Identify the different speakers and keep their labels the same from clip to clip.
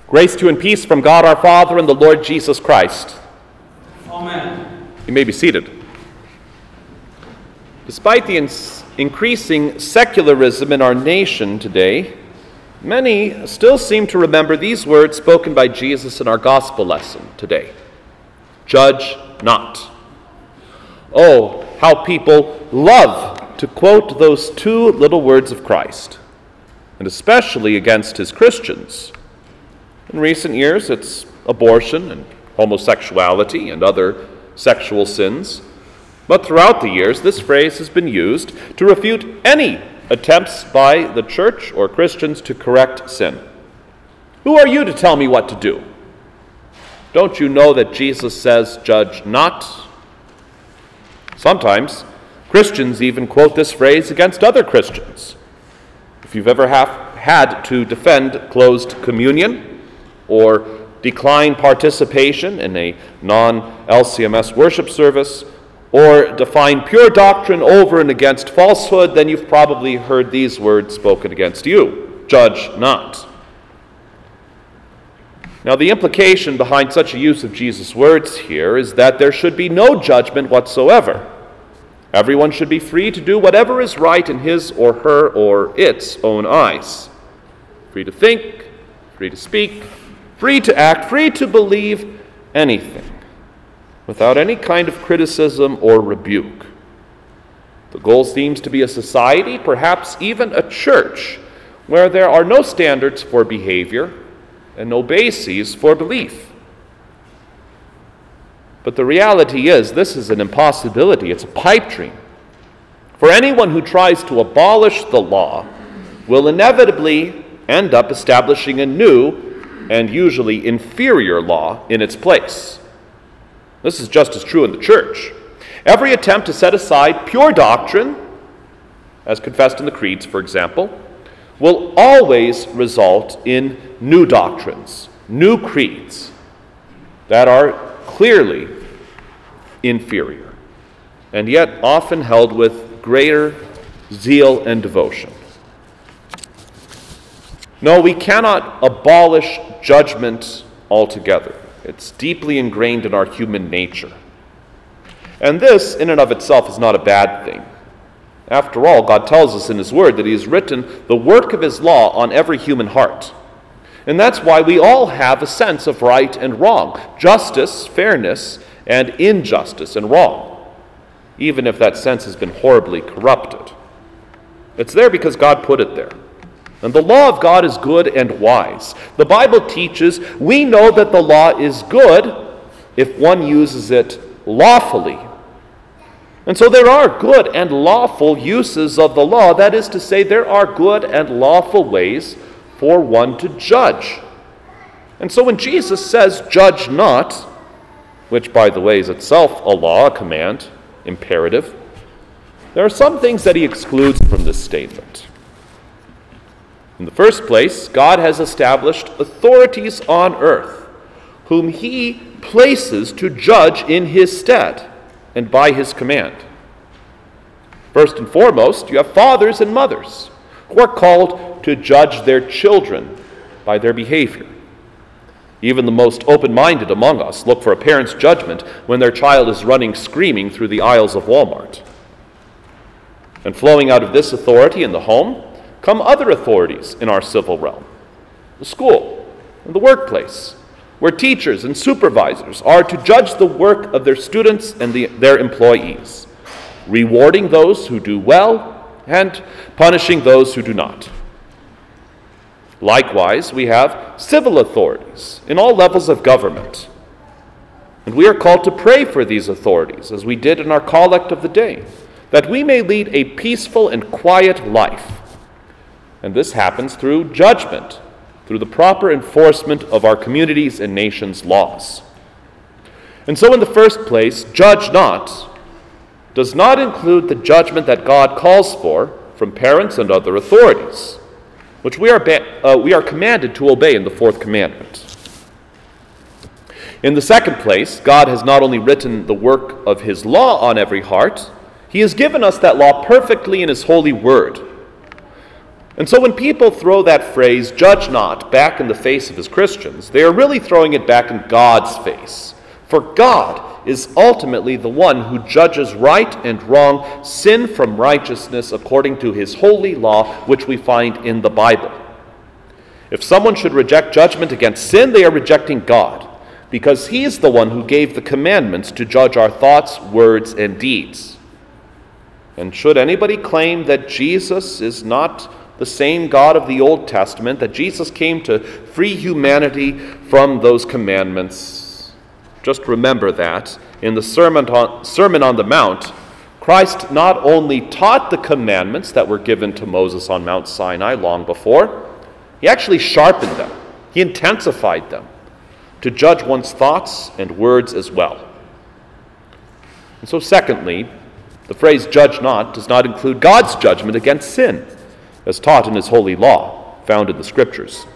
Speaker 1: Grace to you and peace from God our Father and the Lord Jesus Christ.
Speaker 2: Amen.
Speaker 1: You may be seated. Despite the increasing secularism in our nation today, many still seem to remember these words spoken by Jesus in our gospel lesson today. Judge not. Oh, how people love to quote those two little words of Christ, and especially against his Christians. In recent years, it's abortion and homosexuality and other sexual sins. But throughout the years, this phrase has been used to refute any attempts by the church or Christians to correct sin. Who are you to tell me what to do? Don't you know that Jesus says, judge not? Sometimes Christians even quote this phrase against other Christians. If you've ever had to defend closed communion, or decline participation in a non-LCMS worship service, or define pure doctrine over and against falsehood, then you've probably heard these words spoken against you. Judge not. Now, the implication behind such a use of Jesus' words here is that there should be no judgment whatsoever. Everyone should be free to do whatever is right in his or her or its own eyes. Free to think, free to speak, free to act, free to believe anything, without any kind of criticism or rebuke. The goal seems to be a society, perhaps even a church, where there are no standards for behavior and no bases for belief. But the reality is, this is an impossibility. It's a pipe dream. For anyone who tries to abolish the law will inevitably end up establishing a new and usually inferior law in its place. This is just as true in the church. Every attempt to set aside pure doctrine, as confessed in the creeds, for example, will always result in new doctrines, new creeds that are clearly inferior, and yet often held with greater zeal and devotion. No, we cannot abolish judgment altogether. It's deeply ingrained in our human nature. And this, in and of itself, is not a bad thing. After all, God tells us in his word that he has written the work of his law on every human heart. And that's why we all have a sense of right and wrong, justice, fairness, and injustice and wrong, even if that sense has been horribly corrupted. It's there because God put it there. And the law of God is good and wise. The Bible teaches we know that the law is good if one uses it lawfully. And so there are good and lawful uses of the law. That is to say, there are good and lawful ways for one to judge. And so when Jesus says, judge not, which by the way is itself a law, a command, imperative, there are some things that he excludes from this statement. In the first place, God has established authorities on earth, whom he places to judge in his stead and by his command. First and foremost, you have fathers and mothers who are called to judge their children by their behavior. Even the most open-minded among us look for a parent's judgment when their child is running screaming through the aisles of Walmart. And flowing out of this authority in the home come other authorities in our civil realm, the school and the workplace, where teachers and supervisors are to judge the work of their students and their employees, rewarding those who do well and punishing those who do not. Likewise, we have civil authorities in all levels of government, and we are called to pray for these authorities, as we did in our collect of the day, that we may lead a peaceful and quiet life. And this happens through judgment, through the proper enforcement of our communities' and nations' laws. And so in the first place, judge not does not include the judgment that God calls for from parents and other authorities, which we are commanded to obey in the fourth commandment. In the second place, God has not only written the work of his law on every heart, he has given us that law perfectly in his holy word. And so when people throw that phrase, "judge not," back in the face of his Christians, they are really throwing it back in God's face. For God is ultimately the one who judges right and wrong, sin from righteousness, according to his holy law, which we find in the Bible. If someone should reject judgment against sin, they are rejecting God, because he is the one who gave the commandments to judge our thoughts, words, and deeds. And should anybody claim that Jesus is not the same God of the Old Testament, that Jesus came to free humanity from those commandments, just remember that in the Sermon on the Mount, Christ not only taught the commandments that were given to Moses on Mount Sinai long before, he actually sharpened them. He intensified them to judge one's thoughts and words as well. And so secondly, the phrase "judge not" does not include God's judgment against sin, as taught in his holy law, found in the Scriptures.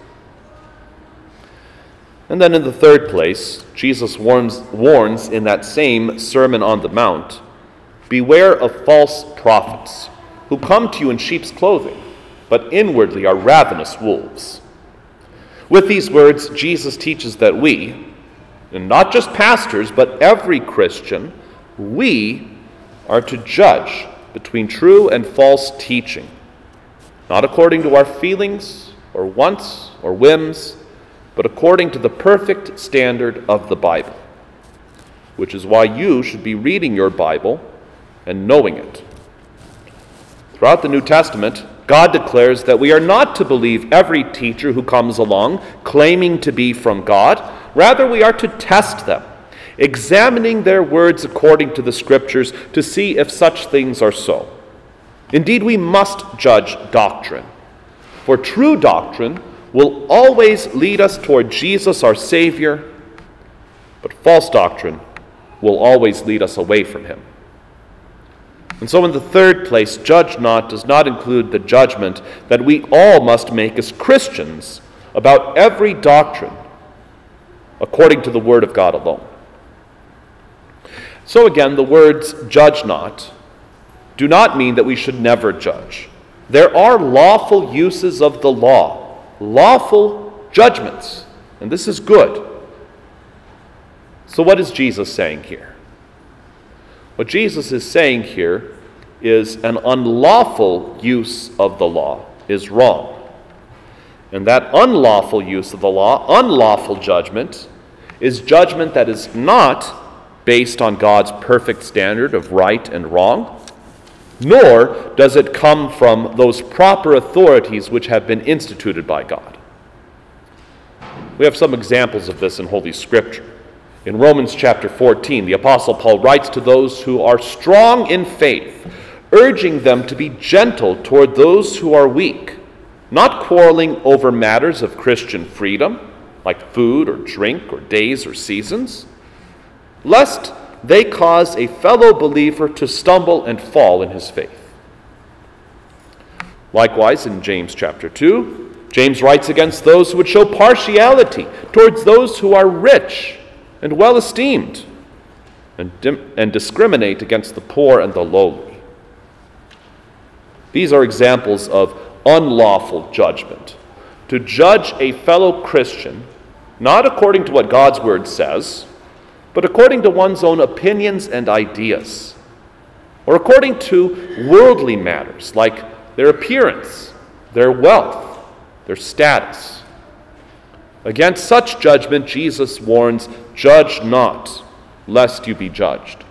Speaker 1: And then in the third place, Jesus warns in that same Sermon on the Mount, "Beware of false prophets, who come to you in sheep's clothing, but inwardly are ravenous wolves." With these words, Jesus teaches that we, and not just pastors, but every Christian, we are to judge between true and false teaching, not according to our feelings or wants or whims, but according to the perfect standard of the Bible, which is why you should be reading your Bible and knowing it. Throughout the New Testament, God declares that we are not to believe every teacher who comes along claiming to be from God. Rather, we are to test them, examining their words according to the Scriptures to see if such things are so. Indeed, we must judge doctrine, for true doctrine will always lead us toward Jesus, our Savior, but false doctrine will always lead us away from him. And so in the third place, "judge not" does not include the judgment that we all must make as Christians about every doctrine according to the Word of God alone. So again, the words "judge not" do not mean that we should never judge. There are lawful uses of the law, lawful judgments, and this is good. So what is Jesus saying here? What Jesus is saying here is an unlawful use of the law is wrong. And that unlawful use of the law, unlawful judgment, is judgment that is not based on God's perfect standard of right and wrong, nor does it come from those proper authorities which have been instituted by God. We have some examples of this in Holy Scripture. In Romans chapter 14, the Apostle Paul writes to those who are strong in faith, urging them to be gentle toward those who are weak, not quarreling over matters of Christian freedom, like food or drink or days or seasons, lest they cause a fellow believer to stumble and fall in his faith. Likewise, in James chapter 2, James writes against those who would show partiality towards those who are rich and well-esteemed, and discriminate against the poor and the lowly. These are examples of unlawful judgment. To judge a fellow Christian, not according to what God's word says, but according to one's own opinions and ideas, or according to worldly matters like their appearance, their wealth, their status. Against such judgment, Jesus warns, "Judge not, lest you be judged."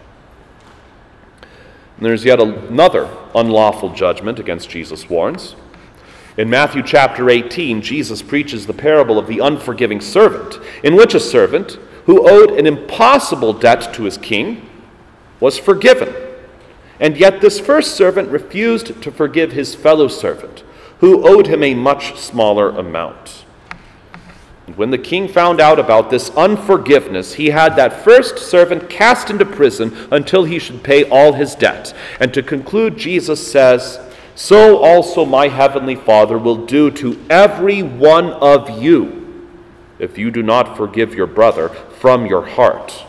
Speaker 1: And there's yet another unlawful judgment against Jesus warns. In Matthew chapter 18, Jesus preaches the parable of the unforgiving servant, in which a servant who owed an impossible debt to his king was forgiven. And yet this first servant refused to forgive his fellow servant, who owed him a much smaller amount. And when the king found out about this unforgiveness, he had that first servant cast into prison until he should pay all his debt. And to conclude, Jesus says, "So also my heavenly Father will do to every one of you if you do not forgive your brother from your heart."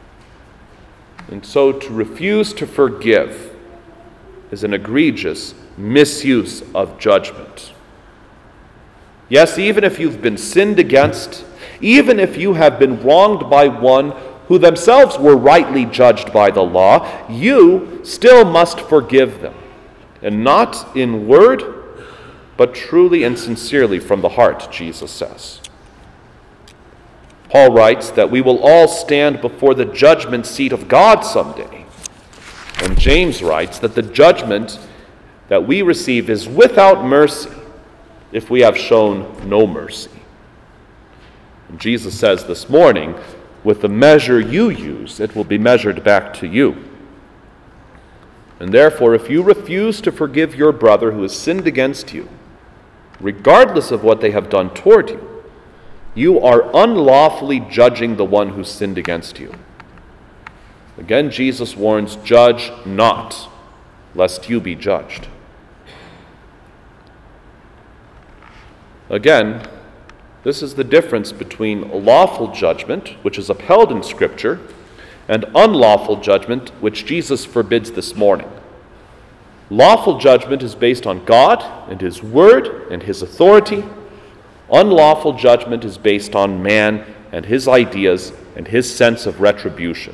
Speaker 1: And so to refuse to forgive is an egregious misuse of judgment. Yes, even if you've been sinned against, even if you have been wronged by one who themselves were rightly judged by the law, you still must forgive them, and not in word, but truly and sincerely from the heart, Jesus says. Paul writes that we will all stand before the judgment seat of God someday. And James writes that the judgment that we receive is without mercy if we have shown no mercy. And Jesus says this morning, with the measure you use, it will be measured back to you. And therefore, if you refuse to forgive your brother who has sinned against you, regardless of what they have done toward you, you are unlawfully judging the one who sinned against you. Again, Jesus warns, judge not, lest you be judged. Again, this is the difference between lawful judgment, which is upheld in Scripture, and unlawful judgment, which Jesus forbids this morning. Lawful judgment is based on God and His Word and His authority. Unlawful judgment is based on man and his ideas and his sense of retribution.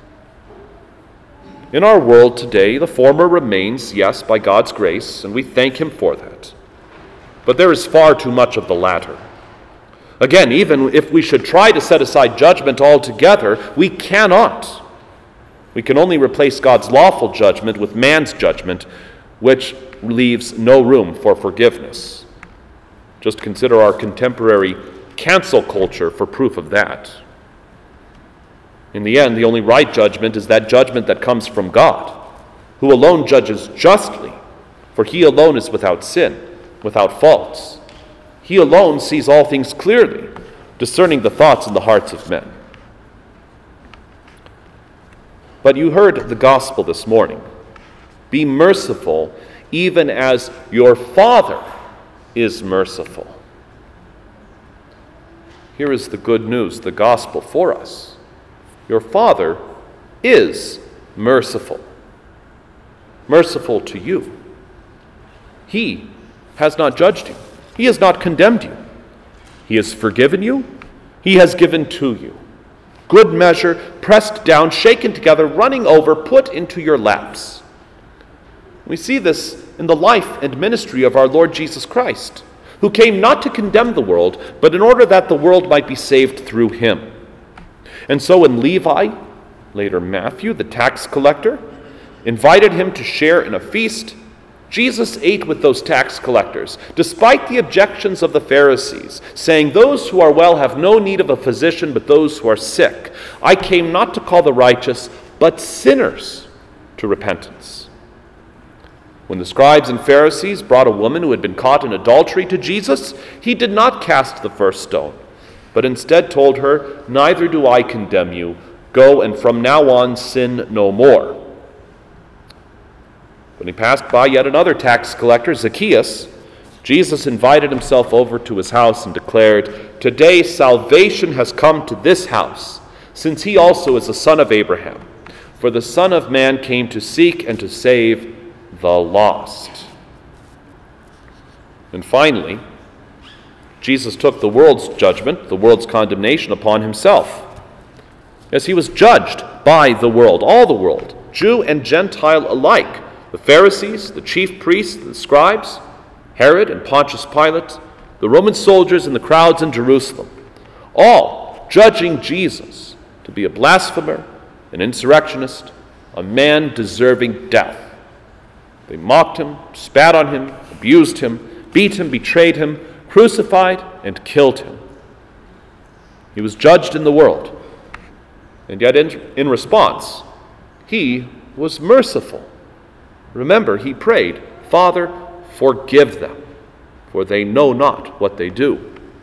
Speaker 1: In our world today, the former remains, yes, by God's grace, and we thank Him for that. But there is far too much of the latter. Again, even if we should try to set aside judgment altogether, we cannot. We can only replace God's lawful judgment with man's judgment, which leaves no room for forgiveness. Just consider our contemporary cancel culture for proof of that. In the end, the only right judgment is that judgment that comes from God, who alone judges justly, for He alone is without sin, without faults. He alone sees all things clearly, discerning the thoughts and the hearts of men. But you heard the gospel this morning. Be merciful, even as your Father is merciful. Here is the good news, the gospel for us. Your Father is merciful. Merciful to you. He has not judged you. He has not condemned you. He has forgiven you. He has given to you. Good measure, pressed down, shaken together, running over, put into your laps. We see this in the life and ministry of our Lord Jesus Christ, who came not to condemn the world, but in order that the world might be saved through Him. And so when Levi, later Matthew, the tax collector, invited him to share in a feast, Jesus ate with those tax collectors, despite the objections of the Pharisees, saying, "Those who are well have no need of a physician, but those who are sick. I came not to call the righteous, but sinners to repentance." When the scribes and Pharisees brought a woman who had been caught in adultery to Jesus, He did not cast the first stone, but instead told her, "Neither do I condemn you. Go, and from now on sin no more." When He passed by yet another tax collector, Zacchaeus, Jesus invited Himself over to his house and declared, "Today salvation has come to this house, since he also is a son of Abraham. For the Son of Man came to seek and to save the lost." And finally, Jesus took the world's judgment, the world's condemnation upon Himself. As He was judged by the world, all the world, Jew and Gentile alike, the Pharisees, the chief priests, the scribes, Herod and Pontius Pilate, the Roman soldiers and the crowds in Jerusalem, all judging Jesus to be a blasphemer, an insurrectionist, a man deserving death. They mocked Him, spat on Him, abused Him, beat Him, betrayed Him, crucified, and killed Him. He was judged in the world, and yet in response, He was merciful. Remember, He prayed, "Father, forgive them, for they know not what they do."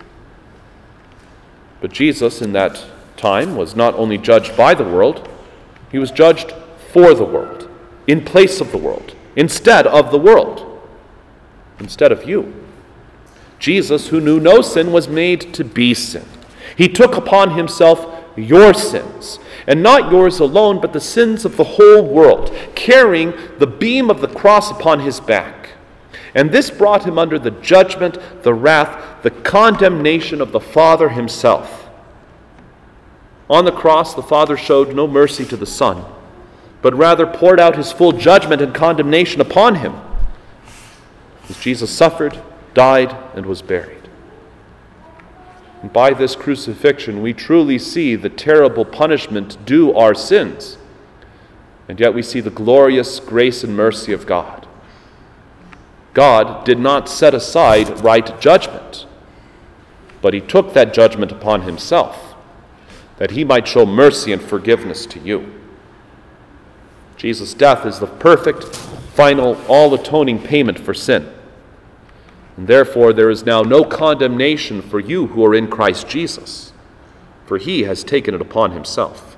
Speaker 1: But Jesus in that time was not only judged by the world, He was judged for the world, in place of the world, instead of the world, instead of you. Jesus, who knew no sin, was made to be sin. He took upon Himself your sins, and not yours alone, but the sins of the whole world, carrying the beam of the cross upon His back. And this brought him under the judgment, the wrath, the condemnation of the Father himself. On the cross, the Father showed no mercy to the Son, but rather poured out his full judgment and condemnation upon him, as Jesus suffered, died, and was buried. And by this crucifixion, we truly see the terrible punishment due our sins, and yet we see the glorious grace and mercy of God. God did not set aside right judgment, but he took that judgment upon himself, that he might show mercy and forgiveness to you. Jesus' death is the perfect, final, all-atoning payment for sin. And therefore there is now no condemnation for you who are in Christ Jesus, for he has taken it upon himself.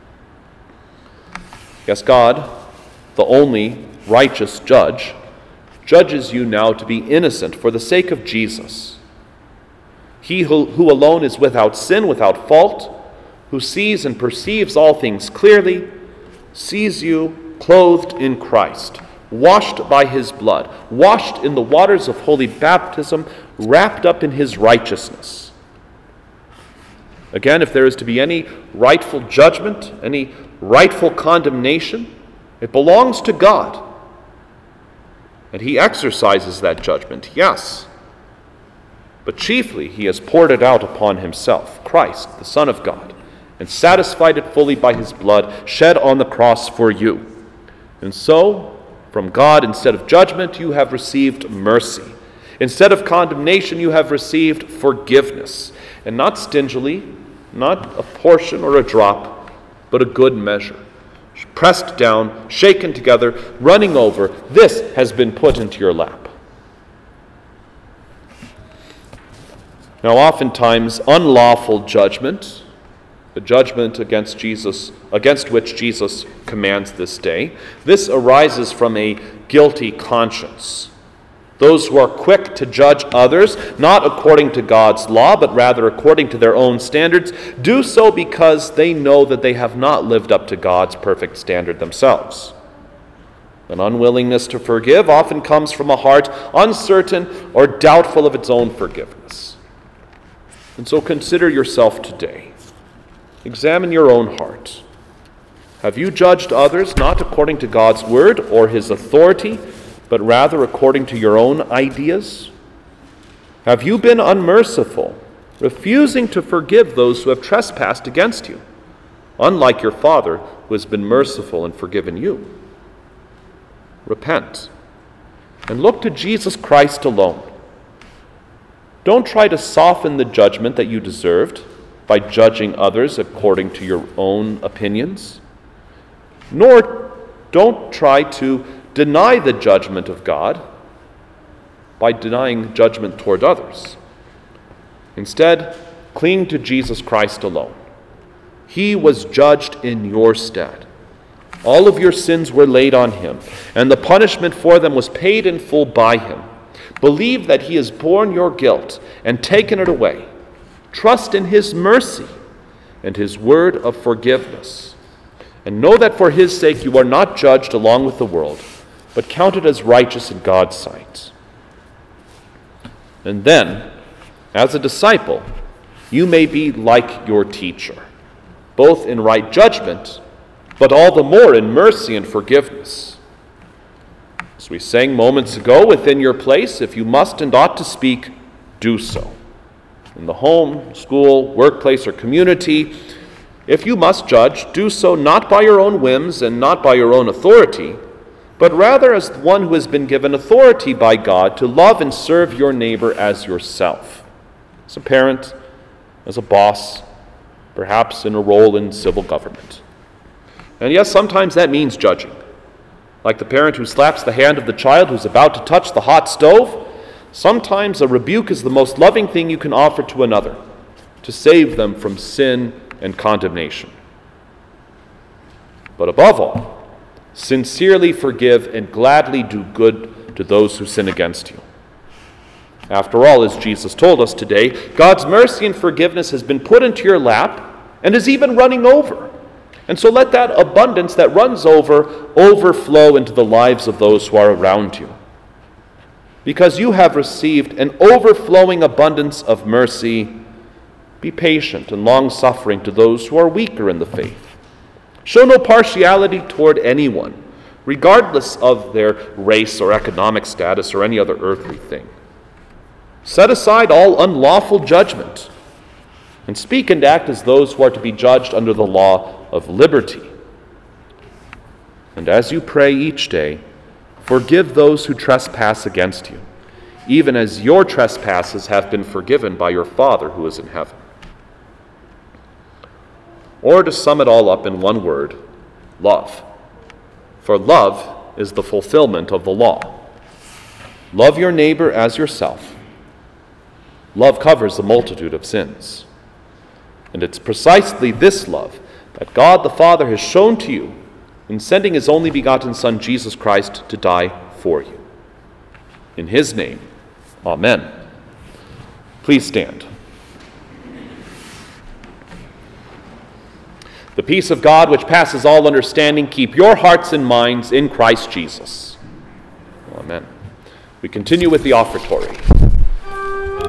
Speaker 1: Yes, God, the only righteous judge, judges you now to be innocent for the sake of Jesus. He who alone is without sin, without fault, who sees and perceives all things clearly, sees you clothed in Christ, washed by his blood, washed in the waters of holy baptism, wrapped up in his righteousness. Again, if there is to be any rightful judgment, any rightful condemnation, it belongs to God. And he exercises that judgment, yes. But chiefly he has poured it out upon himself, Christ, the Son of God, and satisfied it fully by his blood shed on the cross for you. And so, from God, instead of judgment, you have received mercy. Instead of condemnation, you have received forgiveness. And not stingily, not a portion or a drop, but a good measure. Pressed down, shaken together, running over, this has been put into your lap. Now, oftentimes, unlawful judgment, the judgment against which Jesus commands this day, this arises from a guilty conscience. Those who are quick to judge others, not according to God's law, but rather according to their own standards, do so because they know that they have not lived up to God's perfect standard themselves. An unwillingness to forgive often comes from a heart uncertain or doubtful of its own forgiveness. And so consider yourself today. Examine your own heart. Have you judged others not according to God's word or his authority, but rather according to your own ideas? Have you been unmerciful, refusing to forgive those who have trespassed against you, unlike your Father who has been merciful and forgiven you? Repent and look to Jesus Christ alone. Don't try to soften the judgment that you deserved by judging others according to your own opinions, nor don't try to deny the judgment of God by denying judgment toward others. Instead, cling to Jesus Christ alone. He was judged in your stead. All of your sins were laid on him, and the punishment for them was paid in full by him. Believe that he has borne your guilt and taken it away. Trust in his mercy and his word of forgiveness. And know that for his sake you are not judged along with the world, but counted as righteous in God's sight. And then, as a disciple, you may be like your teacher, both in right judgment, but all the more in mercy and forgiveness. As we sang moments ago, within your place, if you must and ought to speak, do so. In the home, school, workplace, or community, if you must judge, do so not by your own whims and not by your own authority, but rather as one who has been given authority by God to love and serve your neighbor as yourself. As a parent, as a boss, perhaps in a role in civil government. And yes, sometimes that means judging. Like the parent who slaps the hand of the child who's about to touch the hot stove, sometimes a rebuke is the most loving thing you can offer to another, to save them from sin and condemnation. But above all, sincerely forgive and gladly do good to those who sin against you. After all, as Jesus told us today, God's mercy and forgiveness has been put into your lap and is even running over. And so let that abundance that runs over overflow into the lives of those who are around you. because you have received an overflowing abundance of mercy, be patient and long-suffering to those who are weaker in the faith. Show no partiality toward anyone, regardless of their race or economic status or any other earthly thing. Set aside all unlawful judgment, and speak and act as those who are to be judged under the law of liberty. And as you pray each day, forgive those who trespass against you, even as your trespasses have been forgiven by your Father who is in heaven. Or to sum it all up in one word, love. For love is the fulfillment of the law. Love your neighbor as yourself. Love covers a multitude of sins. And it's precisely this love that God the Father has shown to you in sending his only begotten Son, Jesus Christ, to die for you. In his name, amen. Please stand. The peace of God, which passes all understanding, keep your hearts and minds in Christ Jesus. Amen. We continue with the offertory.